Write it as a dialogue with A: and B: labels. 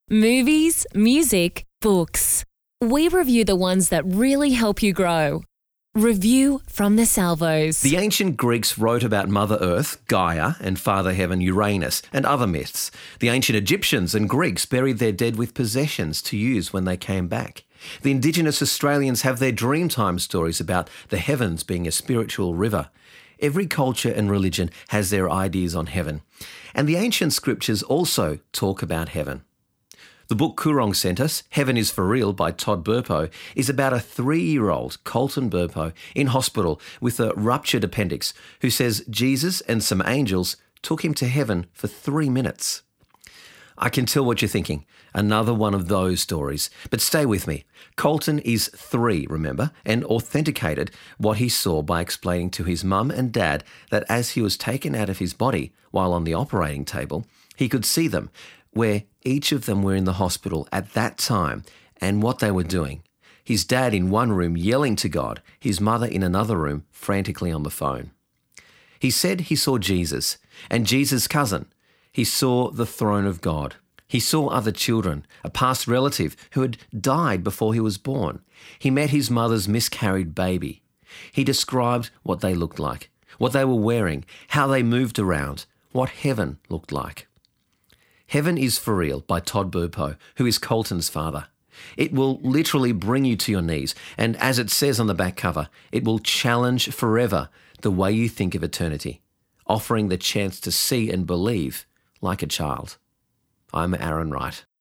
A: Movies, music, books. We review the ones that really help you grow. Review from the Salvos.
B: The ancient Greeks wrote about Mother Earth, Gaia, and Father Heaven, Uranus, and other myths. The ancient Egyptians and Greeks buried their dead with possessions to use when they came back. The Indigenous Australians have their Dreamtime stories about the heavens being a spiritual river. Every culture and religion has their ideas on heaven. And the ancient scriptures also talk about heaven. The book Coorong sent us, Heaven is for Real by Todd Burpo, is about a 3-year-old, Colton Burpo, in hospital with a ruptured appendix who says Jesus and some angels took him to heaven for 3 minutes. I can tell what you're thinking. Another one of those stories. But stay with me. Colton is 3, remember, and authenticated what he saw by explaining to his mum and dad that as he was taken out of his body while on the operating table, he could see them, where each of them were in the hospital at that time and what they were doing. His dad in one room yelling to God, his mother in another room frantically on the phone. He said he saw Jesus and Jesus' cousin. He saw the throne of God. He saw other children, a past relative who had died before he was born. He met his mother's miscarried baby. He described what they looked like, what they were wearing, how they moved around, what heaven looked like. Heaven is for Real by Todd Burpo, who is Colton's father. It will literally bring you to your knees, and as it says on the back cover, it will challenge forever the way you think of eternity, offering the chance to see and believe like a child. I'm Aaron Wright.